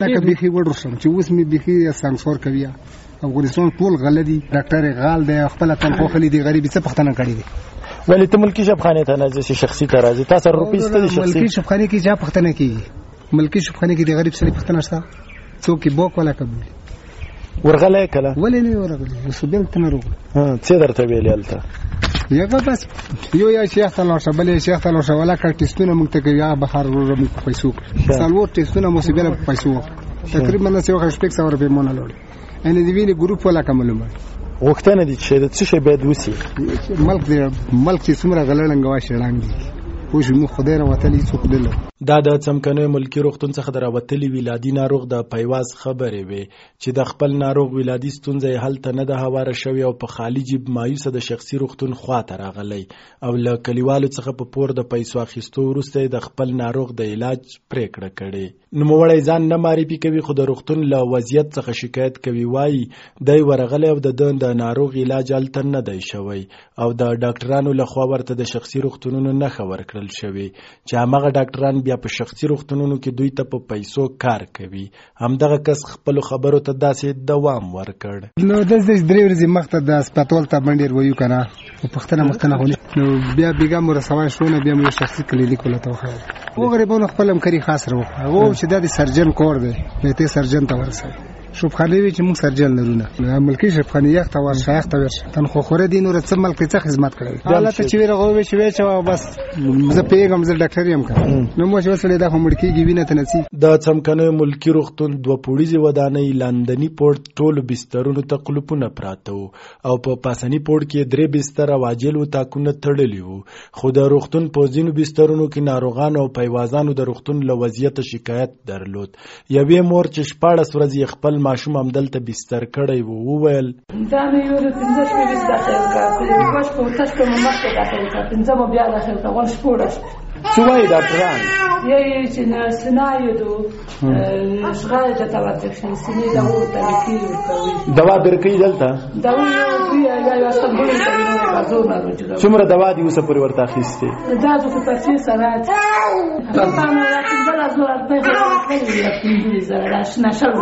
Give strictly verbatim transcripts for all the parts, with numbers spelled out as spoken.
لکه بیخي وړو شم چې اوس مې بیخي سانسور کوي. افغانستان ټول غله دي، ډاکټر غال دی، خپل تنخوا خلی دی، غریب څه پښتنه کړی دی. ولی ته ملکی شبخانه ته نه ځي شخصي ته راځي، تاسو روپۍ ستې شخصي ملکی شبخانه کې چا پښتنه کیږي؟ ملکی شبخانه کې د غریب سره پښتنه شته څوک بوک ولا قبول ورغله کله ولې نه ورغله وسبل تنه روغ ها څه درته ویلالته یغه بس یو یا شیخ ته لاشه بلې شیخ ته لاشه ولا کړ ټیسټونه موږ ته کوي یا بهر ورو موږ پیسو سالور ټیسټونه مو سیبل پیسو تقریبا نه څو خښ پک څور په مونږ لوري ان دې ویني ګروپ ولا کوملم وختونه دي چې د څه شی بيد وسی ملک دې ملک چې څومره غلړنګ واشه لاندې خوش مو خدای را وتلی څوک دل دا د څمکنه ملکی روغتون څخه دراوتلی ولادي ناروغ د پیواز خبرې وي چې د خپل ناروغ ولادي ستونزې حل ته نه د هواره شوی او په خالی جیب مایوسه د شخصي روغتون خواته راغلی او له کلیوالو څخه په پور د پیسو اخیستو وروسته د خپل ناروغ د علاج پریکړه کړې. نوموړی ځان نه معرفي کوي خو د روغتون له وضعیت څخه شکایت کوي، وایي دی ورغلی او د ده د ناروغ علاج هلته نه دی شوی او د ډاکټرانو لخوا ورته د شخصي روغتونونو نښه ورکړل شوی چې همغه ډاکټران بیا په شخصي روغتونونو کې دوی ته په پیسو کار کوي. همدغه کس خپل خبرو ته داسې دوام ورکړ. نو د دې درې ورځې مخته د هسپتال ته باندې ویو کنه په پښتنه مختنه غونې نو بیا بیګا مور سوای شونه بیا مو شخصي کلینیک ولا ته وخه او غریبونو خپل امکري خاص رو هغه چې د سرجن کور دی نو ته سرجن ته ورسای شوبخانه وی چې موږ سرجن لرونه ملکی شوبخانه یو ته ور شایخ ته ور تن خو خوره دین ور څه ملک ته خدمت کړی حالت چې ویره غوې چې وې چې بس زه پیغام زه ډاکټر یم کړ نو مو چې وسله د همړکی گیوینه ته نسی د څمکنه ملکی روغتون دوه پوړیزه ودانې لاندنی پورت ټول بسترونو ته قلپونه پراته او په پاسنی پورت کې درې بستر واجل او تاکونه تړلی وو خو د روغتون په ځینو بسترونو کې ناروغان او پیوازانو د روغتون له وضعیت شکایت درلود. یوې مور چې شپاړس ورځې خپل ماشوم هم دلته بستر کړی وو وویل دا مې یو پنځه شپې بستر کړی کوم څه په تاسو کوم مخکې راځي پنځه مو بیا راځي ته ول شپوړش څه وایي ډاکټران یی چې نه سنایو دو شغال ته تاوته شي سنې دا ورته کوي دوا درکې دلته دا یو یا یا استنبول ته نه راځو نه څومره دوا دی اوسه پورې ورته اخیسته دا د تفصیل سره دا نه راځي دا زړه په دې زړه نشل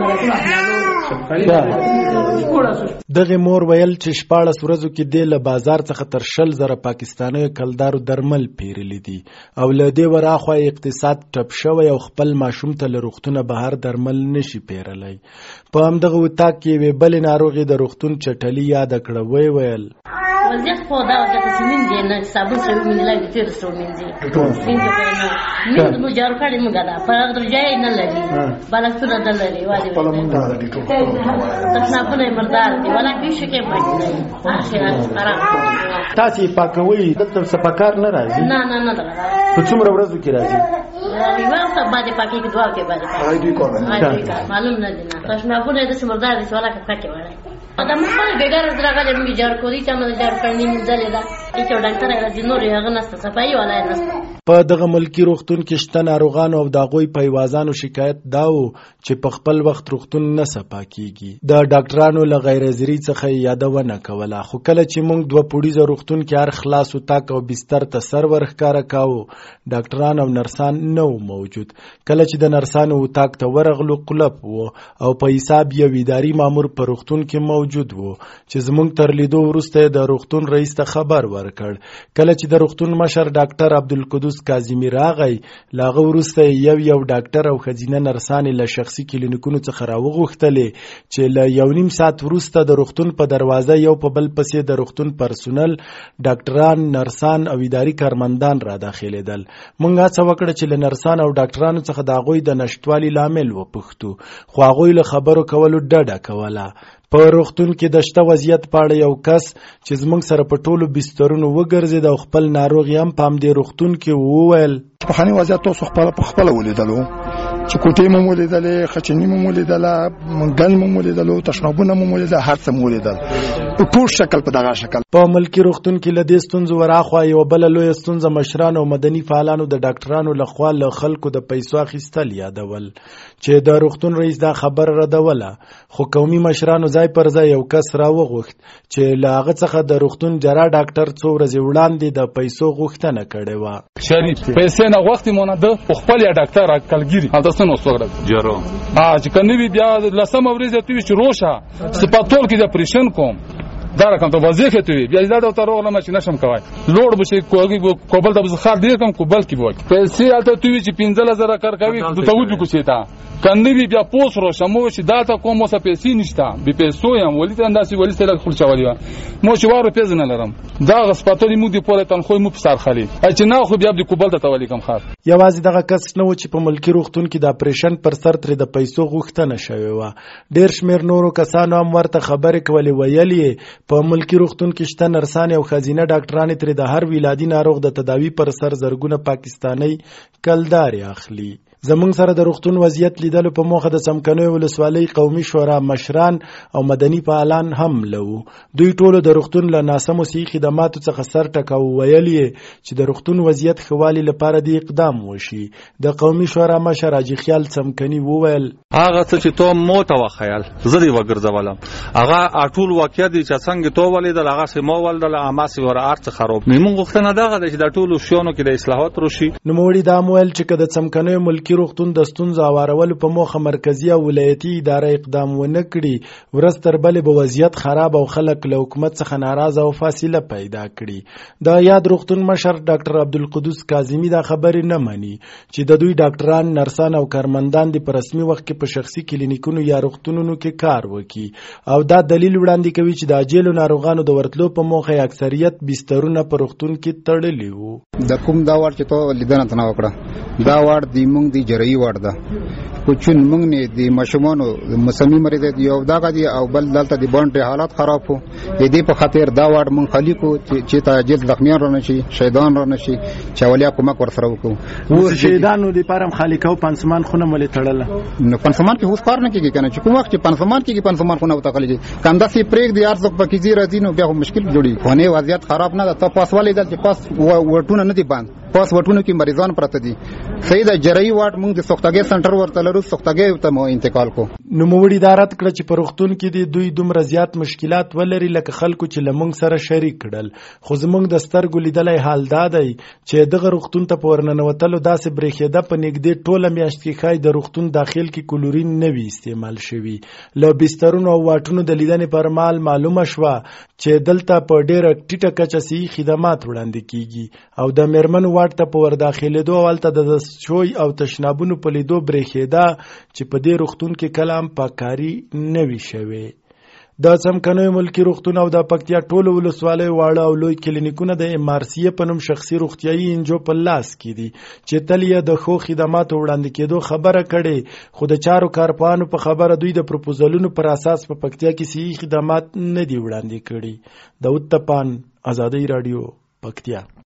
دغه مور ویل چې شپاړس ورځو کې د له بازار څخه تر شل زره پاکستاني کلدارو درمل پیرلي دي او له دې وراخوا اقتصاد ټپ شوی او خپل ماشوم ته له روغتونه بهر درمل نشي پیرلی. په همدغه وطاق کې وی بل ناروغي د روغتون چټلي یاد کړه وی ویل وضعیت خو دا وضعیت چې من دی نه صابون سره من لګي تیر سره من دی من دی نه من مو جار کړی موږ دا په درجه نه لګي بالښتونه د لري واجب په لمونډه د ټیټو تاسو په مردار دی ولا کې شي کې پاتې اخر آرام تاسو پاکوي دلته سپکار نه راځي نه نه نه په څومره ورځو کې راځي یو څه باندې پاکي کې دوا کې باندې راځي کوم معلوم نه دي نه تاسو په دې د مردار دی ولا کې پکې وړي دا مخه بیګار درغله موږ جار کولی چې موږ جار کړنی مزله دا چې ډاکټر راځي نور هغه نسته صفایي ولا نسته. په دغه ملکی روغتون کې شته ناروغان او د هغوی پیوازانو شکایت دا و چې په خپل وخت روغتون نه صفا کیږي. د ډاکټرانو له غیر حاضري څخه یادونه کوله خو کله چې موږ دوه پوړیزه روغتون کې هر خلاص او تاک او بستر ته سر ورښکاره کاوه ډاکټران او نرسان نه موجود. کله چې د نرسانو تاک ته ورغلو قلپ و او په حساب یو اداري مامور په روغتون کې موجود وو چې زموږ تر لیدو وروسته د روغتون رئیس ته خبر ورکړ. کله چې د روغتون مشر ډاکټر عبدالقدوس کاظمي راغی لاغه وروسته یو یو ډاکټر او خزینه نرسانې له شخصي کلینیکونو څخه راوغوښتلې چې له یو نیم ساعت وروسته د روغتون په دروازه یو په بل پسې د روغتون پرسونل ډاکټران نرسان او اداري کارمندان را داخلېدل. موږ هڅه وکړه چې له نرسان او ډاکټرانو څخه د هغوی د نشتوالي لامل وپوښتو خو هغوی له خبرو کولو ډډه کوله. په روغتون کې د شته وضعیت په اړه یو کس چې زموږ سره په ټولو بسترونو وګرځېد او خپل ناروغ هم په همدې روغتون کې وویل په خاني وضعیت تاسو خپل په خپل ولیدلو چې کوټې مو ولیدلې خچنی مو ولیدله منګل مو ولیدلو تشنابونه مو ولیدل هر څه مو ولیدل په ټول شکل په دغه شکل. په ملکی روغتون کې له دې ستونزو وراخوا یو بل لوی ستونزه مشران او مدني فعالانو د ډاکټرانو لخوا له خلکو د پیسو اخیستل یادول چې د روغتون رئیس دا خبر ردوله خو قومي مشرانو ځای پر ځای یو کس راوغوښت چې له هغه څخه د روغتون جرا ډاکټر څو ورځې وړاندې د پیسو غوښتنه کړې وه. شریف پیسې نه وخت مونږ د خپل یا ډاکټر کلګری او تاسو نو څوګره جوړو ها چې کني بیا لسم ورځ ته چې روشه سپاتول کې د پریشن کوم دا رقم ته وظیفه ته بیا دا د تر ولا ماشي نشم کوي لوړ بشي کوګي کوبل ته بزخار دی کوم کوبل کې وای پیسې الته توی چې پنځه هزار کار کوي د ته ودی کوشي تا کني بیا پوس رو شمو چې دا ته کوم څه پیسې نشته به پیسو یم ولې ته انداسي ولې سره خپل چوالي مو چې واره پیسې نه لرم دا غسپاتوري مو دی پوره تنخوي مو په سر خالي چې نه خو بیا د کوبل ته تولی کم خاص یوازې دغه کس نه و چې په ملکی روغتون کې د اپریشن پر سر تر د پیسو غوښتنه شوې و ډیر شمیر نورو کسانو هم ورته خبرې کولې ویلې په ملکی روغتون کې شته نرسان او خزینه ډاکټرانې تر د هر ولادي ناروغ د تداوی پر سر زرګونه پاکستانی کلداري اخلي زمونږ سره د روغتون وضعیت لیدلو په موخه د څمکنیو ولسوالۍ قومي شورا مشران او مدني فعالان هم لو دوی ټولو د روغتون له ناسمو صحي خدماتو څخه سر ټکاو ویل چې د روغتون وضعیت ښه والي لپاره د اقدام وشي د قومي شورا مشر حاجي خیال څمکني وویل هغه څه چې تو مو ته وخیال زه دی وګرځولم هغه ټول واقعیت چې څنګه تو ولیدل هغه سمو ولدل اماسي ور ارڅ خراب موږ غوښتنه دغه چې د ټولو شونو کې د اصلاحات وشي نو موړي دا مویل چې کده څمکنیو ملکی روغتون د ستونزو هوارولو په موخه مرکزی او ولایتي اداره اقدام ونه کړي ورځ تر بلې به وضعیت خراب او خلک له حکومت څخه ناراضه او فاصله پیدا کړي د یاد روغتون مشر ډاکټر عبدالقدوس کاظمي دا خبرې نه مني چې د دوی ډاکټران نرسان او کارمندان د په رسمي وخت کې په شخصي کلینیکونو یا روغتونونو کې کار وکړي او دا دلیل وړاندې کوي چې د عاجلو ناروغانو د ورتلو په موخه اکثریت بسترونه په روغتون کې تړلي وو د کوم دا وړ چې ته لیدنه تنه وکړه دا وړ دی مونږ دی جرئی وړ ده کوچون مونږ نه دی مشمونو مسمی مریض دی یو دا غدي او بل دلته دی باندې حالات خراب وو دې په خاطر دا وړ مونږ خلیکو چې ته جلد زخمیان را نشي شهیدان را نشي چاولیا کومک ور سره وکړو و شهیدانو دی پرم خالیکو پنسمان خونه ملي تړله نو پنسمان کې هوس کار نه کیږي کنه چې کوم وخت چې پنسمان کېږي پنسمان خونه وته کلیږي کم داسې پریک دی ارزق پکې زیره دینو بیا مشکل جوړي خونه وضعیت خراب نه ده ته پاسوالې دل چې پاس ورټونه نه دی باندې پاس وټونو کې مریضان پراته دي صحیح ده جرئی واټ موږ د سوختګي سنټر ورته لرو سوختګي ته مو انتقال کو نو موړي ادارت کړ چې په روغتون کې دي دوی دومره زیات مشکلات ولري لکه خلکو چې لمونږ سره شریک کړل خو زمونږ د سترګو لیدلای حال دا دی چې دغه روغتون ته پورننوتلو داسې برېښېده په نږدې ټوله میاشت کې خای د روغتون داخل کې کلورین نه وي استعمال شوي له بسترونو او واټونو د لیدنې پر مال معلومه شوه چې دلته په ډېره ټیټه کچه صحي خدمات وړاندې کیږي او د میرمنو واټ ته په ورداخلېدو اولته د دستشوی او تشنابونو په لیدو برېښېده چې په دې روغتون کې کله هم پاککاري نه وي شوې د څمکنیو ملکی روغتون او د پکتیا ټولو ولسوالیو واړه او لوی کلینیکونه د ام آر سی په نوم شخصي روغتیایي انجو په لاس کې دي چې تل یې د ښو خدماتو وړاندې کېدو خبره کړې خو د چارو کارپوهانو په خبره دوی د پروپوزلونو پر اساس په پکتیا کې صحي خدمات نه دي وړاندې کړي. داود تپان، ازادي راډیو، پکتیا.